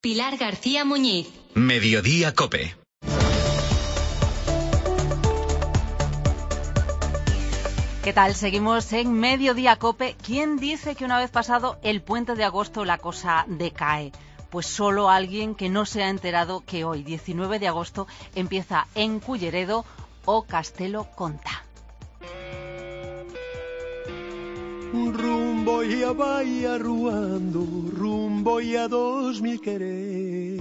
Pilar García Muñiz. Mediodía COPE. ¿Qué tal? Seguimos en Mediodía COPE. ¿Quién dice que una vez pasado el puente de agosto la cosa decae? Pues solo alguien que no se ha enterado que hoy, 19 de agosto, empieza en Culleredo o Castelo Conta. Rumbo y a vai arruando, rumbo y a 2000 quereres.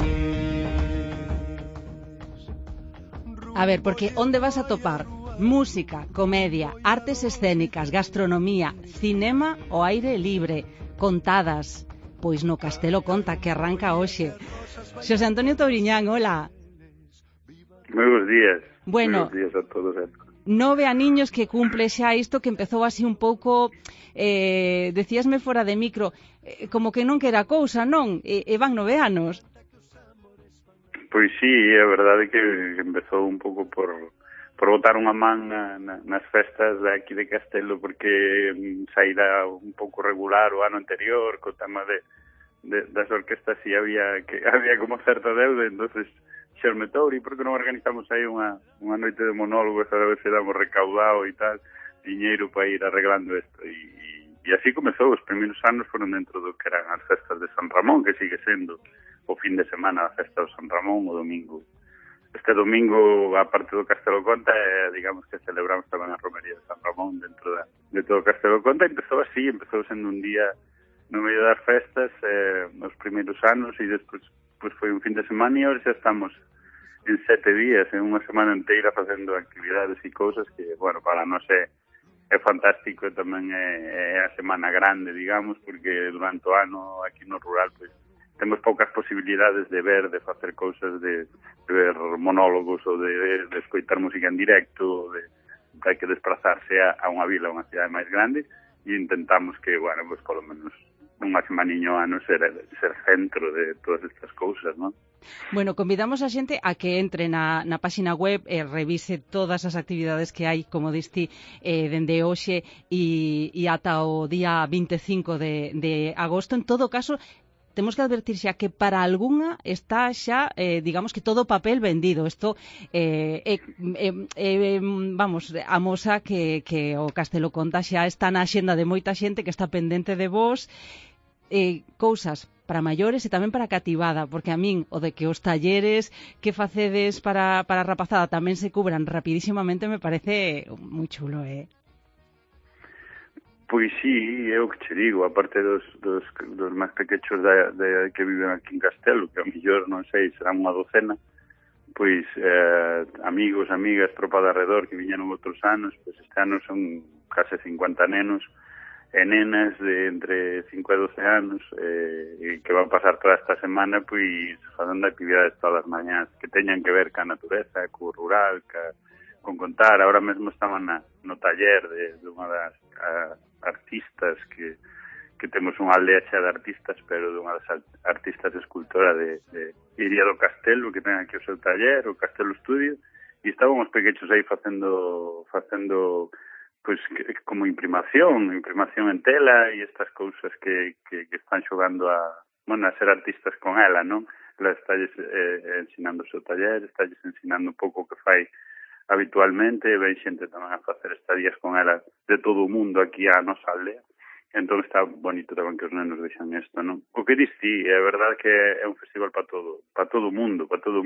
A ver, porque ¿dónde vas a topar? Música, comedia, artes escénicas, gastronomía, cinema o aire libre, contadas. Pois no Castelo Conta, que arranca hoxe. Xosé Antonio Touriñán, hola. Moi bons días. Bueno, moi bons días a todos. 9 aniños que cumple xa isto que empezou así un pouco, decíasme fora de micro, como que non que era cousa, non? E van 9 anos. Pois sí, é verdade que empezou un pouco por botar unha man nas festas de aquí de Castelo, porque saíra un pouco regular o ano anterior, co tema das orquestas e había como certa deuda, entonces xerme Touri, porque non organizamos aí unha noite de monólogos a ver se damos recaudado e tal, diñeiro para ir arreglando isto, e así comezou. Os primeiros anos foron dentro do que eran as festas de San Ramón, que sigue sendo o fin de semana a festa do San Ramón, o domingo. Este domingo, a parte do Castelo Conta, digamos que celebramos tamén a romería de San Ramón dentro de todo o Castelo Conta. Empezou sendo un día no medio das festas, nos primeiros anos, e despois pues foi un fin de semana, e ahora xa estamos en 7 días, en unha semana inteira facendo actividades e cousas que, bueno, para nós é fantástico, e tamén é a semana grande, digamos, porque durante o ano aquí no rural, pues, temos poucas posibilidades de ver, de facer cousas, de ver monólogos ou de escoitar música en directo, hai que desplazarse a unha vila, a unha cidade máis grande, e intentamos que, bueno, pues polo menos unha semaniño ano ser centro de todas estas cousas, non? Bueno, convidamos a xente a que entre na páxina web e revise todas as actividades que hai, como diste, dende hoxe e ata o día 25 de agosto. En todo caso, temos que advertir xa que para algunha está xa, digamos que todo o papel vendido. Isto, vamos, amosa que o Castelo Conta xa está na axenda de moita xente que está pendente de vos, cousas para maiores e tamén para cativada, porque a min o de que os talleres que facedes para a rapazada tamén se cubran rapidísimamente me parece moi chulo, Pois sí, é o que che digo, aparte dos máis pequechos que viven aquí en Castelo, que a mellor, non sei, serán unha docena, pois amigos, amigas, tropa de arredor que viñeron outros anos, pois este ano son case 50 nenos e nenas de entre 5 e 12 anos que van pasar toda esta semana pois facendo actividades todas as mañás que teñan que ver ca natureza, co rural, con contar. Ahora mesmo estaban no taller de unha das artistas que temos unha aldea xa de artistas, pero de unha das artistas escultora de Iria do Castelo, que ten aquí o seu taller, o Castelo Estudio, e estaban os pequechos aí facendo pues como imprimación en tela e estas cousas que están xogando a ser artistas con ela, non? Ela está ensinando o seu taller, está ensinando un pouco o que fai habitualmente, ven xente tamén a facer estadías con ela de todo o mundo aquí a nosa aldea. Entón está bonito tamén que os nenos vexan isto, non? O que dis ti, é verdade que é un festival para todo o mundo.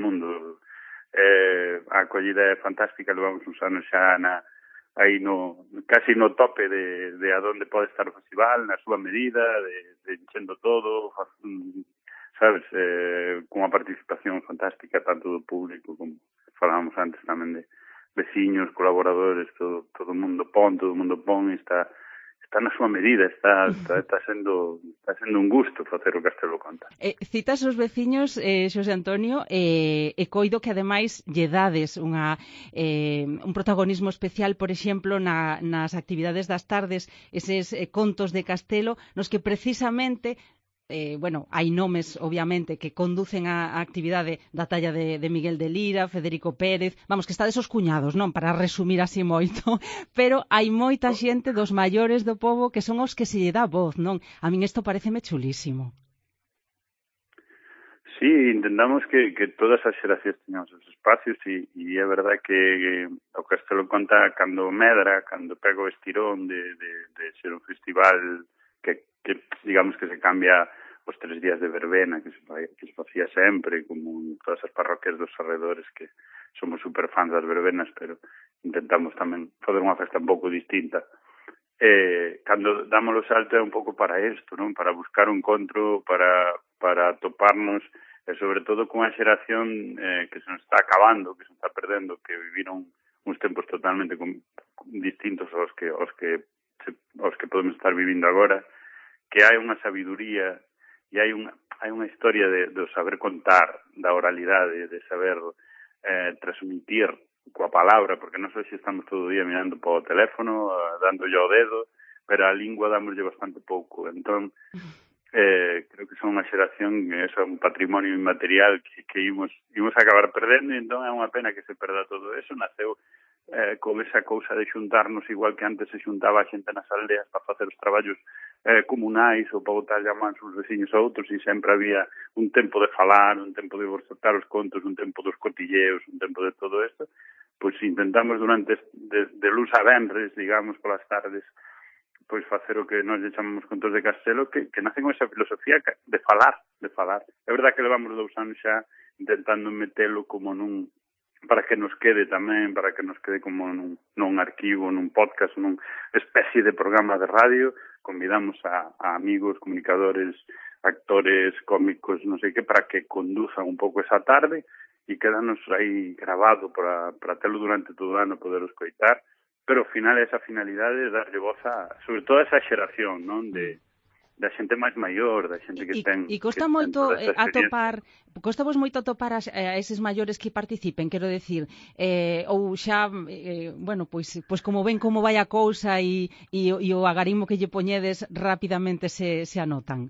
A acollida é fantástica, levamos uns anos xa aí casi no tope de a donde pode estar o festival, na súa medida, de enchendo todo, sabes, con unha participación fantástica tanto do público como falábamos antes tamén de veciños, colaboradores, todo o mundo pon, está na súa medida, está sendo un gusto facer o Castelo Conta. Citas os veciños, Xosé Antonio, e coido que ademais lle dades un protagonismo especial, por exemplo, nas actividades das tardes, eses contos de Castelo, nos que precisamente hai nomes, obviamente, que conducen a actividade da talla de Miguel de Lira, Federico Pérez, vamos, que estades os cuñados, non? Para resumir así moito, pero hai moita xente dos maiores do pobo que son os que se lle dá voz, non? A min isto pareceme chulísimo. Sí, intentamos que todas as xeracións teñan os espacios e é verdad que o Castelo Conta cando medra, cando pega o estirón de ser un festival que digamos que se cambia os 3 días de verbena que se facía sempre, como en todas as parroquias dos arredores que somos superfans das verbenas, pero intentamos tamén fazer unha festa un pouco distinta. Cando damos o salto é un pouco para isto, non? Para buscar un encontro, para toparnos, e sobre todo con unha xeración que se nos está acabando, que se está perdendo, que viviron uns tempos totalmente distintos aos que podemos estar vivindo agora, que hai unha sabiduría e hai unha historia do saber contar, da oralidade, de saber transmitir coa palabra, porque nós hoxe estamos todo o día mirando para o teléfono, dándolle ao dedo, pero a lingua dámoslle bastante pouco. Entón, creo que son unha xeración, eso é un patrimonio inmaterial que imos acabar perdendo, e entón é unha pena que se perda todo eso. Naceu con esa cousa de xuntarnos igual que antes se xuntaba a xente nas aldeas para facer os traballos comunais ou para botar llamas uns veciños a outros, e sempre había un tempo de falar, un tempo de bocetar os contos, un tempo dos cotilleos, un tempo de todo isto. Pois intentamos durante de luz a venres, digamos, polas tardes, pois facer o que nós chamamos contos de Castelo, que nace con esa filosofía de falar. É verdad que levamos 2 anos xa intentando metelo como para que nos quede tamén, para que nos quede como nun arquivo, nun podcast, nun especie de programa de radio. Convidamos a amigos, comunicadores, actores, cómicos, non sei que, para que conduzan un pouco esa tarde e quedanos aí grabado para telo durante todo o ano, poder escoitar, pero ao final esa finalidade de darlle voz sobre todo a esa xeración, non? Da xente máis maior, da xente que ten... E costa moito costa vos moito atopar a eses maiores que participen, quero decir, ou xa, bueno, pois como ven como vai a cousa e o agarimo que lle poñedes rapidamente se anotan?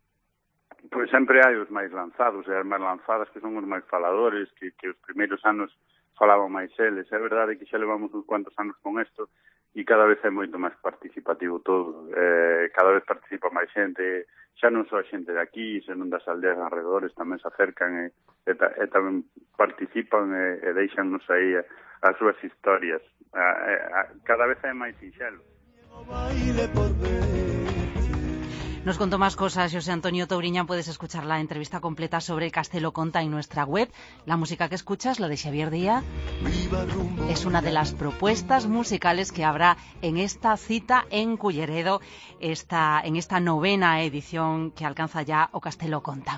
Pois sempre hai os máis lanzados e as máis lanzadas que son os máis faladores, que os primeiros anos falaban máis eles. É verdade que xa levamos uns cuantos anos con isto e cada vez é moito máis participativo todo. Cada vez participa máis xente, xa non só a xente de aquí, senón das aldeas alrededores tamén se acercan e tamén participan e deixannos aí as súas historias. Cada vez é máis sinxelo. Nos contó más cosas José Antonio Touriñán. Puedes escuchar la entrevista completa sobre el Castelo Conta en nuestra web. La música que escuchas, la de Xavier Díaz, es una de las propuestas musicales que habrá en esta cita en Culleredo, en esta 9ª edición que alcanza ya o Castelo Conta.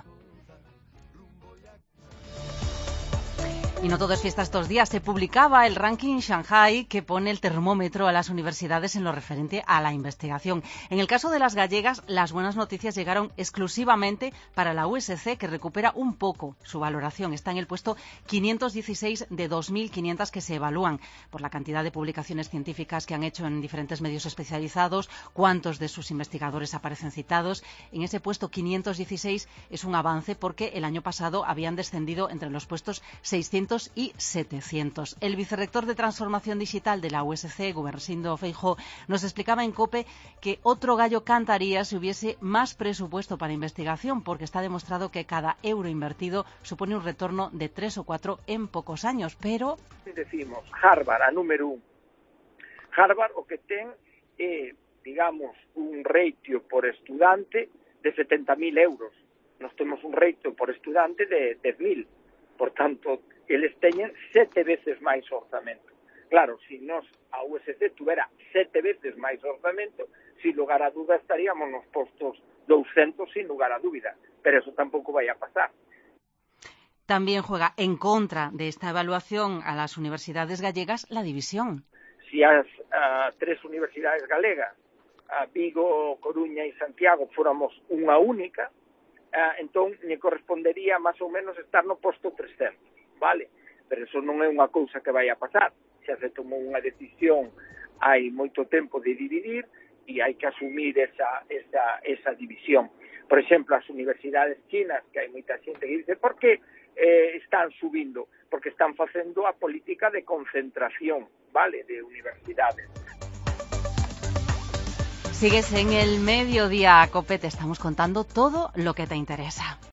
Y no todo es fiesta estos días. Se publicaba el ranking Shanghai que pone el termómetro a las universidades en lo referente a la investigación. En el caso de las gallegas, las buenas noticias llegaron exclusivamente para la USC, que recupera un poco su valoración. Está en el puesto 516 de 2.500 que se evalúan por la cantidad de publicaciones científicas que han hecho en diferentes medios especializados, cuántos de sus investigadores aparecen citados. En ese puesto 516 es un avance porque el año pasado habían descendido entre los puestos 600 y 700. El vicerrector de Transformación Digital de la USC, Gumersindo Feijóo, nos explicaba en COPE que otro gallo cantaría si hubiese más presupuesto para investigación, porque está demostrado que cada euro invertido supone un retorno de 3 o 4 en pocos años, pero... Decimos, Harvard, a número 1. Harvard o que ten, digamos, un ratio por estudante de 70.000 euros. Nos temos un ratio por estudante de 10.000. Por tanto, eles teñen 7 veces máis orzamento. Claro, se nos a USC tuvera 7 veces máis orzamento, sin lugar a duda estaríamos nos postos 200 sin lugar a dúbida, pero eso tampouco vai a pasar. También juega en contra de esta evaluación a las universidades gallegas la división. Si as 3 universidades galegas, Vigo, Coruña e Santiago, fóramos unha única, entón me correspondería máis ou menos estar no posto 300. Vale, pero eso non é unha cousa que vai a pasar. Xa se tomou unha decisión hai moito tempo de dividir e hai que asumir esa división. Por exemplo, as universidades chinas, que hai moita xente que dice, por que están subindo? Porque están facendo a política de concentración, vale, de universidades. Sigues en el Mediodía, COPE, te estamos contando todo lo que te interesa.